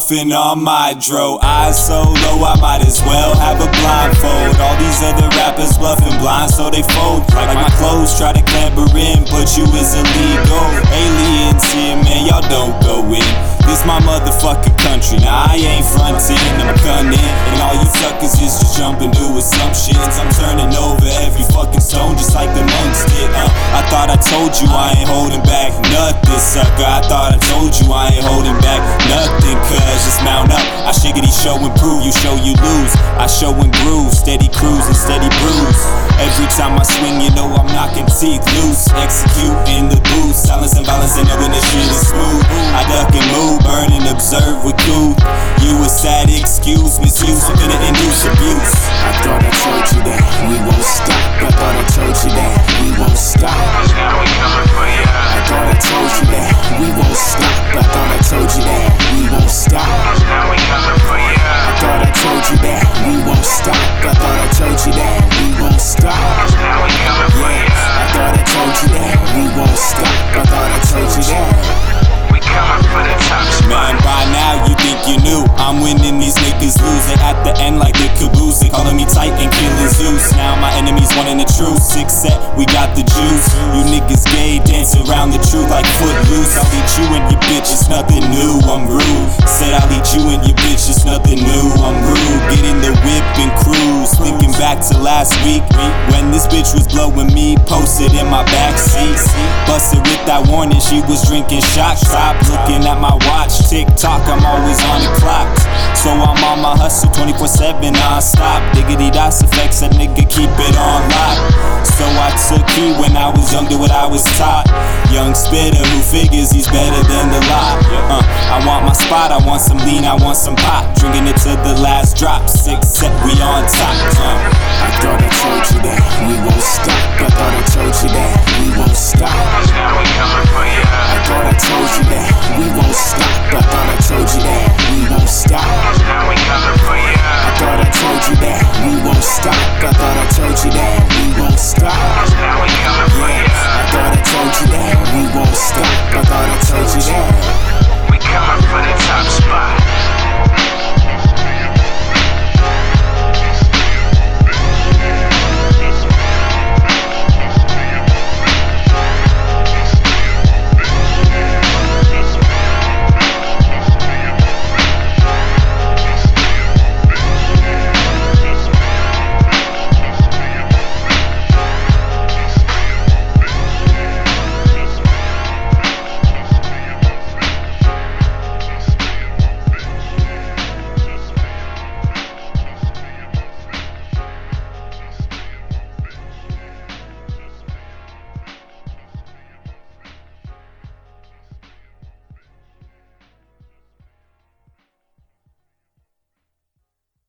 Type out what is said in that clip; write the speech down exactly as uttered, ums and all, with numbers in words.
puffin' on my dro. Eyes so low, I might as well have a blindfold. All these other rappers bluffing blind, so they fold. Like my clothes, try to clamber in, but you is illegal. Aliens here, man, y'all don't go in. This my motherfucking country, now I ain't frontin', I'm gunning. And all you suckers is just jumping to assumptions. I'm turning over every fucking stone just like the monks did. uh, I thought I told you I ain't holding back nothing, sucker. I thought I told you I ain't holding back nothing. Cause just mount up, I shiggity show and prove. You show you lose, I show and groove. Steady cruise and steady bruise. Every time I swing, you know I'm knocking teeth loose. Execute in the booth, silence and violence, and knowing this shit is smooth. I duck and move, burn and observe with cool. You a sad excuse, misuse, I'm gonna induce abuse. I thought I told you that we won't stop. I thought I told you that we won't stop. Now we coming for ya. I thought I told you that we won't stop. I thought I told you that we won't stop. Now we coming for ya. I thought I told you that we won't stop. I thought I told you that we won't stop. Now we coming for Yeah, ya. I thought I told you that we won't stop. I thought I told you that. We coming for the top spot. Man, by now you think you knew. I'm winning, these niggas losing. At the end like the caboose, they calling me Titan, killing Zeus. Now my enemies wanting the truth. Six set, we got the juice. You niggas gay, dance around the truth like footloose. I'll eat you and your bitch, it's nothing new, I'm rude. Said I'll eat you and your bitch, it's nothing new, I'm rude. Get in the whip and cruise. Thinking back to last week when this bitch was blowing me, posted in my backseat. Busted with that warning, she was drinking shots. Stop looking at my watch, tick tock, I'm always on the clock. So I'm on my hustle twenty-four seven non-stop. Diggity dots effects, that nigga keep it on lock. So I took heed when I was young, do what I was taught. Young spitter who figures he's better than the lot. uh, I want my spot, I want some lean, I want some pop. Drinking it to the last drop, six set, we on top. uh.